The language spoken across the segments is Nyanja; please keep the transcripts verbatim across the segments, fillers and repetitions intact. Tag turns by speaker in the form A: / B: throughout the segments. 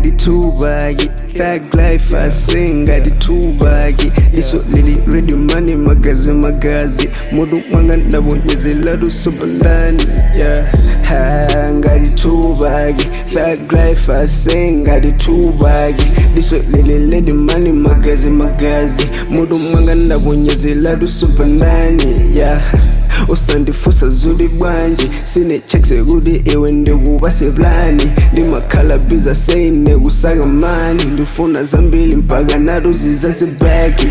A: ngati tubaki thug life ase ngati tubaki iso lili ready money magazi magazi mudu mwanga ndabonyezela lusupa ndani yeah ha ngati tubaki thug life ase ngati tubaki iso lili ready money magazi magazi mudu mwanga ndabonyezela lusupa ndani yeah usandifusa zuli bwanje sine checks kuti iwe ndikupase plani ndimakhala biza sayine kusaka mani ndifuna zambili mpaka nato zizazibaki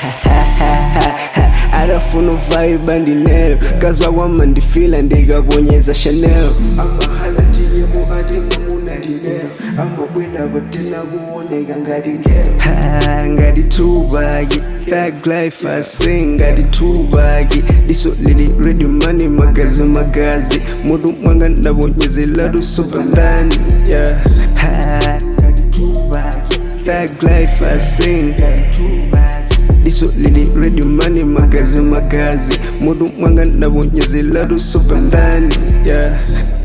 A: arafuna vibe ndineyo kazwa kwama ndifila ndikabonyeza Chanel amahala tiyemu ati mamuna ndineyo amabwela batena kuoneka ngati ngelo ngati tubaki thug life ase ngati tubaki iso lili ready money magazi magazi mudu mwanga ndabonyezela lusupa ndani yeah ngati tubaki thug life ase ngati tubaki iso lili ready money magazi magazi mudu mwanga ndabonyezela lusupa ndani yeah